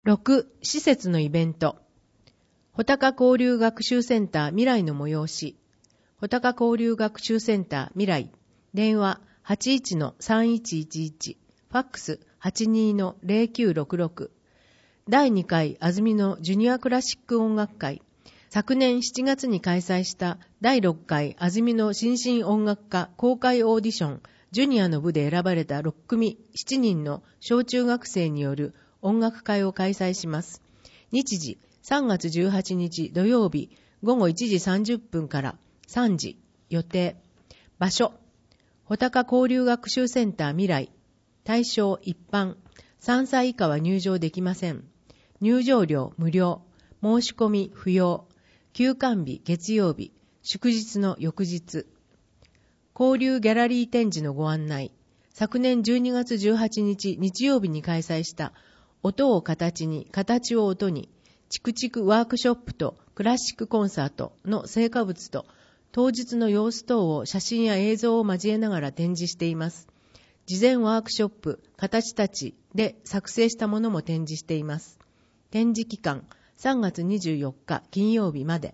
6、施設のイベント。穂高交流学習センター未来の催し。穂高交流学習センター未来。電話81-3111。ファックス 82-0966。第2回安曇野ジュニアクラシック音楽会。昨年7月に開催した第6回安曇野新進音楽家公開オーディションジュニアの部で選ばれた6組7人の小中学生による音楽会を開催します。日時3月18日土曜日午後1時30分から3時予定。場所穂高交流学習センター未来。対象一般。3歳以下は入場できません。入場料無料。申し込み不要。休館日月曜日。祝日の翌日。交流ギャラリー展示のご案内。昨年12月18日日曜日に開催した音を形に、形を音に、チクチクワークショップとクラシックコンサートの成果物と当日の様子等を写真や映像を交えながら展示しています。事前ワークショップ、形たちで作成したものも展示しています。展示期間、3月24日金曜日まで。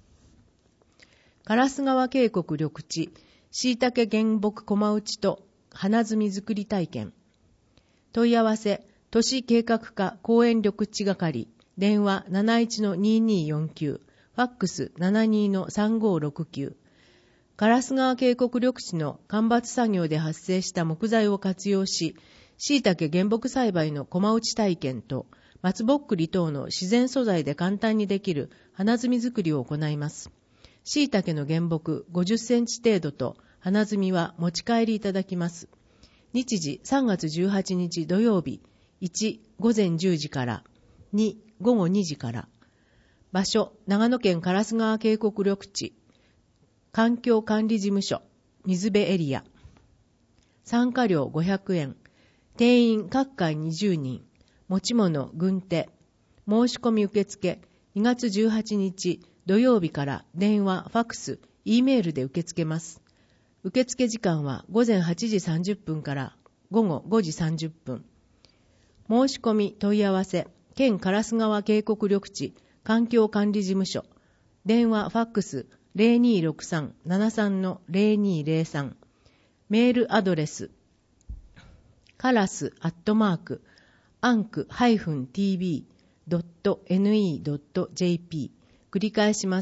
烏川渓谷緑地、椎茸原木駒打ちと花摘み作り体験。問い合わせ、都市計画課公園緑地係、電話 71-2249、ファックス 72-3569。烏川渓谷緑地の間伐作業で発生した木材を活用し、椎茸原木栽培の駒打ち体験と、松ぼっくり等の自然素材で簡単にできる花摘み作りを行います。椎茸の原木50センチ程度と花摘みは持ち帰りいただきます。日時3月18日土曜日、1、午前10時から、2、午後2時から。場所、長野県烏川渓谷緑地、環境管理事務所、水辺エリア。参加料500円。定員各回20人。持ち物、軍手。申し込み受付、2月18日土曜日から電話、ファックス、Eメールで受け付けます。受付時間は午前8時30分から午後5時30分。申し込み問い合わせ、県烏川渓谷緑地環境管理事務所。電話、ファックス 0263-73-0203。メールアドレス、karas@anc-tv.ne.jp。繰り返します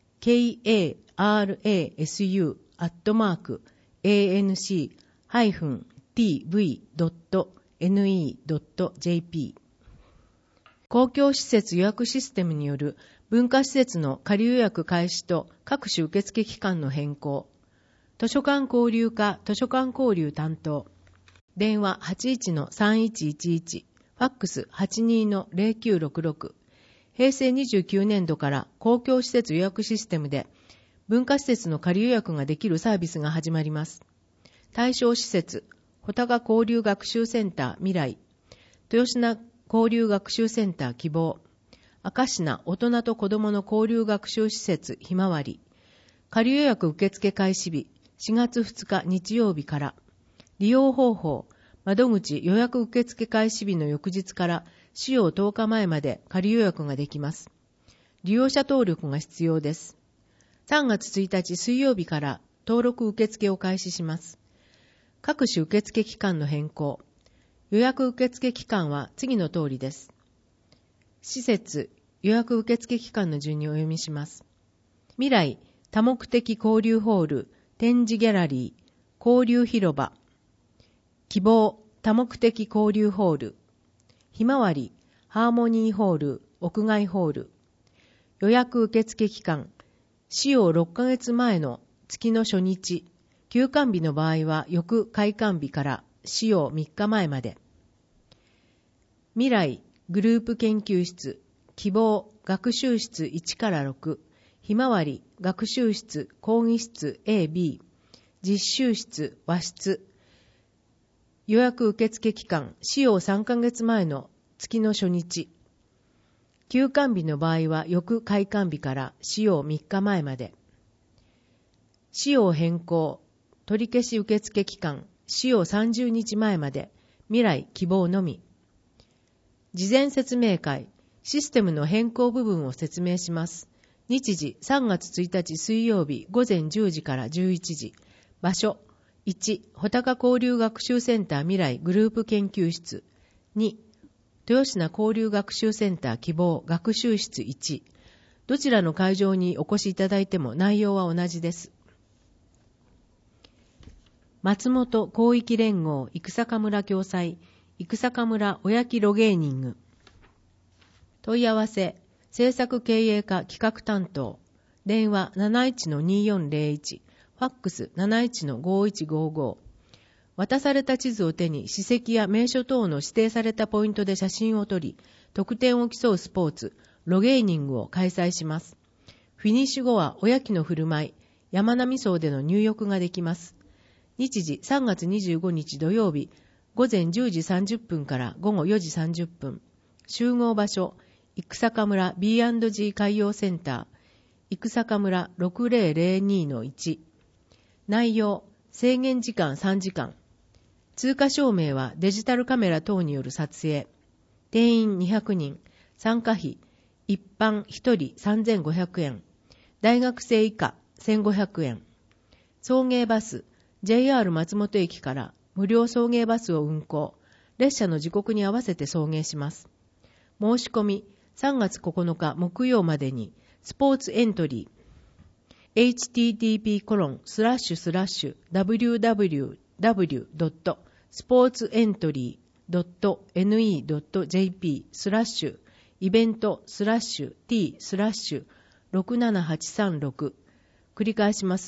。karasu@anc-tv.ne.jp。公共施設予約システムによる文化施設の仮予約開始と各種受付期間の変更。図書館交流課図書館交流担当。電話 81-3111、ファックス 82-0966。平成29年度から公共施設予約システムで文化施設の仮予約ができるサービスが始まります。対象施設、穂高交流学習センター未来、豊品交流学習センター希望、明石名大人と子どもの交流学習施設ひまわり。仮予約受付開始日、4月2日日曜日から。利用方法、窓口予約受付開始日の翌日から使用10日前まで仮予約ができます。利用者登録が必要です。3月1日水曜日から登録受付を開始します。各種受付期間の変更。予約受付期間は次の通りです。施設、予約受付期間の順にお読みします。未来、多目的交流ホール、展示ギャラリー、交流広場。希望、多目的交流ホール。ひまわり、ハーモニーホール、屋外ホール。予約受付期間、使用6ヶ月前の月の初日、休館日の場合は翌開館日から使用3日前まで。未来、グループ研究室、希望、学習室1から6、ひまわり、学習室、講義室 A、B、実習室、和室。予約受付期間、使用3ヶ月前の月の初日。休館日の場合は翌開館日から使用3日前まで。使用変更、取り消し受付期間、使用30日前まで、未来希望のみ。 事前説明会、システムの変更部分を説明します。日時3月1日水曜日午前10時から11時。場所1、穂高交流学習センター未来グループ研究室。2、豊品交流学習センター希望学習室1。どちらの会場にお越しいただいても内容は同じです。松本広域連合生坂村共催生坂村おやきロゲーニング。問い合わせ制作経営課企画担当。電話 71-2401、ファックス 71-5155。渡された地図を手に史跡や名所等の指定されたポイントで写真を撮り、得点を競うスポーツ、ロゲーニングを開催します。フィニッシュ後はおやきの振る舞い、山並荘での入浴ができます。日時3月25日土曜日、午前10時30分から午後4時30分。集合場所、生坂村 B&G 海洋センター、生坂村 6002-1。内容、制限時間3時間。通過証明はデジタルカメラ等による撮影。定員200人。参加費、一般1人3500円。大学生以下1500円。送迎バス、JR 松本駅から無料送迎バスを運行。列車の時刻に合わせて送迎します。申し込み、3月9日木曜までに、スポーツエントリー、http://www.sportsentry.ne.jp/event/t/67836。繰り返します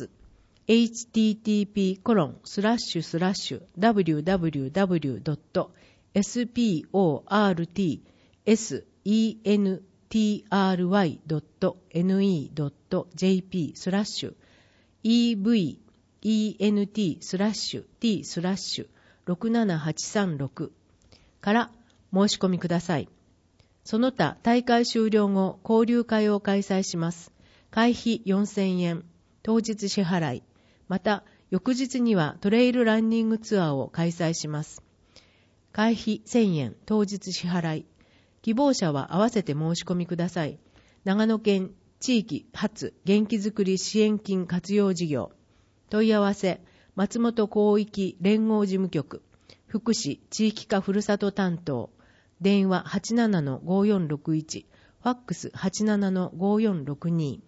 。http://www.sport-event/t/67836 から申し込みください。その他大会終了後、交流会を開催します。会費4000円、当日支払い。また、翌日にはトレイルランニングツアーを開催します。会費1000円、当日支払い。希望者は合わせて申し込みください。長野県地域発元気づくり支援金活用事業。問い合わせ、松本広域連合事務局、福祉地域課ふるさと担当。電話 87-5461、ファックス 87-5462。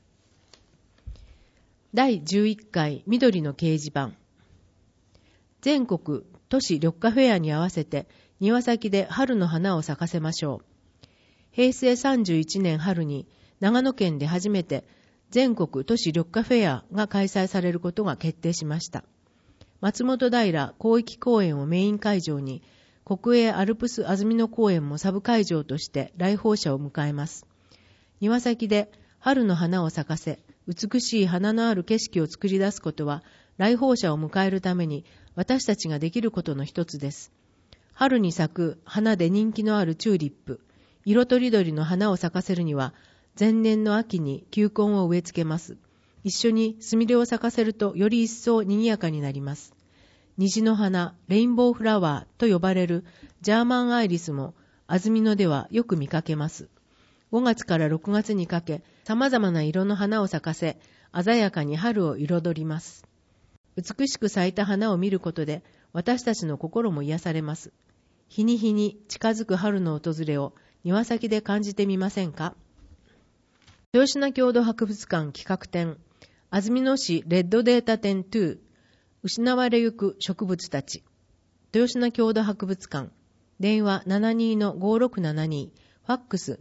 第11回緑の掲示板。全国都市緑化フェアに合わせて庭先で春の花を咲かせましょう。平成31年春に長野県で初めて全国都市緑化フェアが開催されることが決定しました。松本平広域公園をメイン会場に国営アルプス安曇野公園もサブ会場として来訪者を迎えます。庭先で春の花を咲かせ、美しい花のある景色を作り出すことは来訪者を迎えるために私たちができることの一つです。春に咲く花で人気のあるチューリップ、色とりどりの花を咲かせるには前年の秋に球根を植え付けます。一緒にスミレを咲かせるとより一層賑やかになります。虹の花、レインボーフラワーと呼ばれるジャーマンアイリスも安曇野ではよく見かけます。5月から6月にかけ、様々な色の花を咲かせ、鮮やかに春を彩ります。美しく咲いた花を見ることで、私たちの心も癒されます。日に日に近づく春の訪れを庭先で感じてみませんか？豊品郷土博物館企画展、安曇野市レッドデータ展2、失われゆく植物たち。豊品郷土博物館、電話 72-5672、ファックス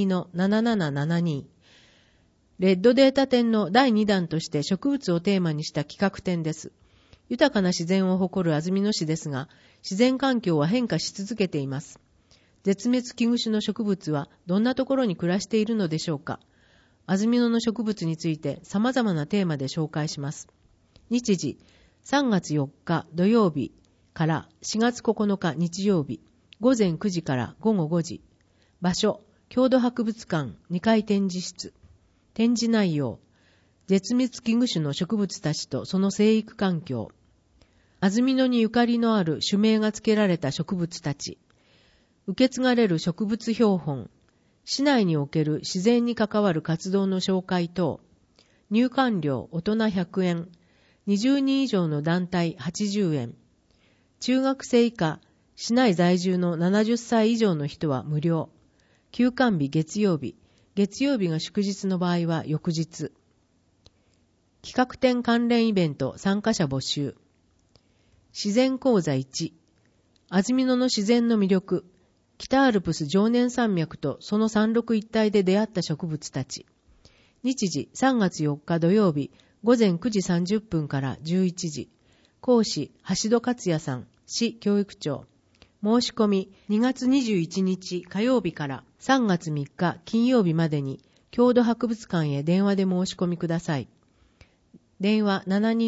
72-7772。レッドデータ展の第2弾として植物をテーマにした企画展です。豊かな自然を誇る安曇野市ですが、自然環境は変化し続けています。絶滅危惧種の植物はどんなところに暮らしているのでしょうか。安曇野の植物について様々なテーマで紹介します。日時、3月4日土曜日から4月9日日曜日、午前9時から午後5時。場所、郷土博物館2階展示室。展示内容、絶滅危惧種の植物たちとその生育環境。安曇野にゆかりのある種名が付けられた植物たち。 受け継がれる植物標本、市内における自然に関わる活動の紹介等、入館料大人100円、20人以上の団体80円、中学生以下、市内在住の70歳以上の人は無料、休館日月曜日、月曜日が祝日の場合は翌日。企画展関連イベント参加者募集。自然講座1、安曇野の自然の魅力、北アルプス常年山脈とその山麓一帯で出会った植物たち。日時3月4日土曜日午前9時30分から11時。講師橋戸克也さん、市教育長。申し込み2月21日火曜日から3月3日金曜日までに郷土博物館へ電話で申し込みください。電話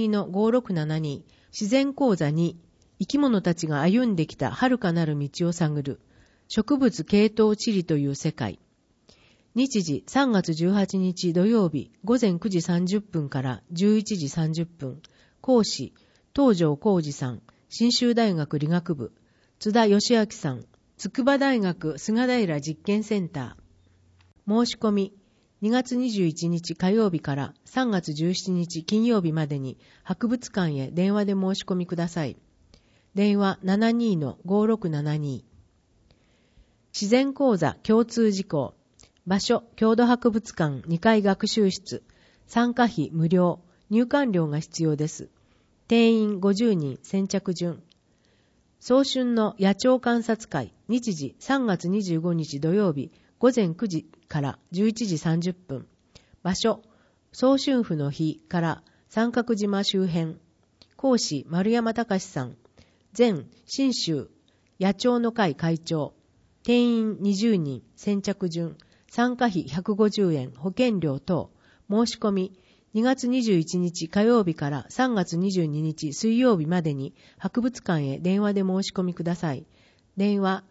72-5672 自然講座2、生き物たちが歩んできた遥かなる道を探る植物系統地理という世界。日時3月18日土曜日午前9時30分から11時30分。講師東條浩二さん、信州大学理学部。津田義明さん、筑波大学菅平実験センター。申し込み2月21日火曜日から3月17日金曜日までに博物館へ電話で申し込みください。電話 72-5672。自然講座共通事項。場所、郷土博物館2階学習室。参加費無料。入館料が必要です。定員50人先着順。早春の野鳥観察会。日時3月25日土曜日午前9時から11時30分。場所、早春府の日から三角島周辺。講師丸山隆さん。前信州野鳥の会会長。定員20人先着順。参加費150円保険料等。申し込み2月21日火曜日から3月22日水曜日までに博物館へ電話で申し込みください。電話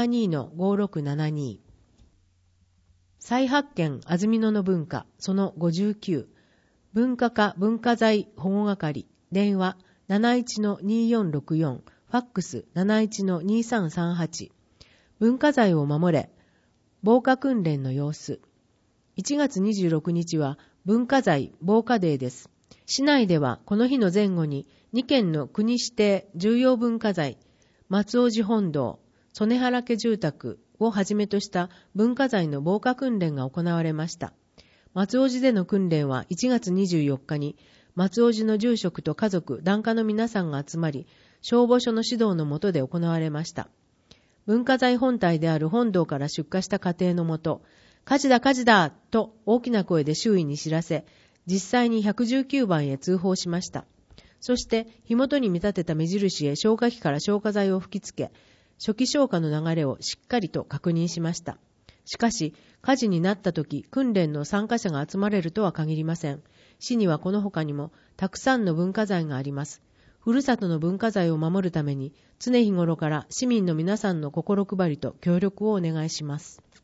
72-5672。再発見安曇野の文化その59。文化課文化財保護係。電話 71-2464。ファックス 71-2338。文化財を守れ。防火訓練の様子。1月26日は文化財防火デーです。市内ではこの日の前後に2件の国指定重要文化財、松尾寺本堂、曽根原家住宅をはじめとした文化財の防火訓練が行われました。松尾寺での訓練は1月24日に松尾寺の住職と家族、檀家の皆さんが集まり、消防署の指導の下で行われました。文化財本体である本堂から出火した家庭のもと、火事だ火事だと大きな声で周囲に知らせ、実際に119番へ通報しました。そして火元に見立てた目印へ消火器から消火剤を吹きつけ、初期消火の流れをしっかりと確認しました。しかし、火事になった時、訓練の参加者が集まれるとは限りません。市にはこの他にもたくさんの文化財があります。ふるさとの文化財を守るために、常日頃から市民の皆さんの心配りと協力をお願いします。